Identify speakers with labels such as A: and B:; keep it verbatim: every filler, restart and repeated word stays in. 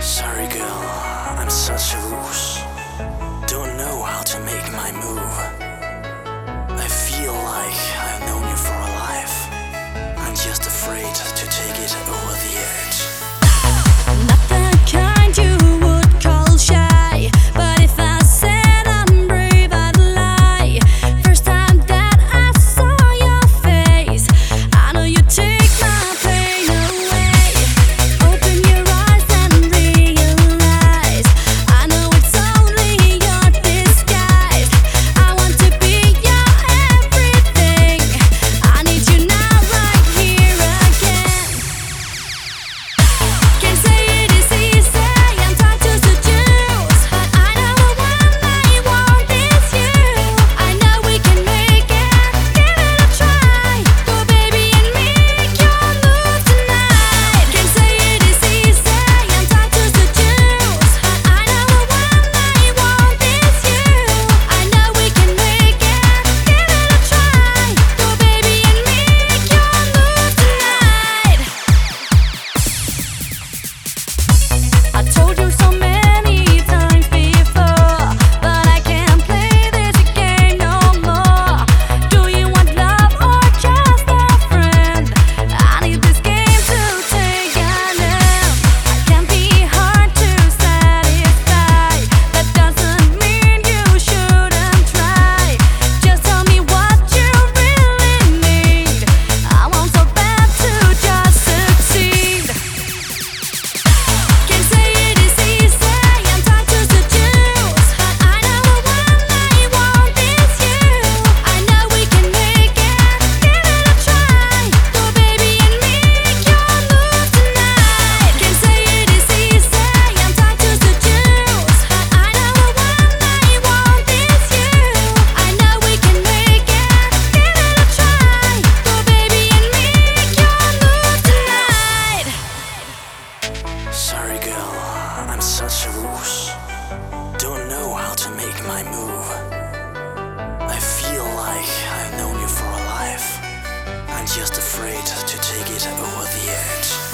A: Sorry girl, I'm such a ruse. Don't know how to make my move. I feel like I've known you for a life. I'm just afraid to take it over the edge.
B: Not the kind you would call shy, but if I said I'm brave, I'd lie. First time that I saw your face, I know you take my pain away. Open your eyes and realize, I know it's only your disguise. I want to be your everything. I need you now, right here again. Can't say it is easy, I'm trying to seduce, but I know the one I want is you. I know we can make it, give it a try. Go baby and make your move tonight. Can't say it is easy, I'm trying to seduce, but I know the one I want is you. I know we can make it, give it a try. Go baby and make your move tonight. I told you so many times before, but I can't play this game no more. Do you want love or just a friend? I need this game to take an end. I can be hard to satisfy. That doesn't mean you shouldn't try. Just tell me what you really need. I want so bad to just succeed. Can't say it is easy, I'm trying to seduce, but I know the one I want is you. I know we can make it, give it a try. Go baby and make your move tonight. Can't say it is easy, I'm trying to seduce, but I know the one I want is you. I know we can make it, give it a try. Go baby and make your move tonight.
A: Sorry girl, I'm such a ruse. Don't know how to make my move. I feel like I've known you for a life. I'm just afraid to take it over the edge.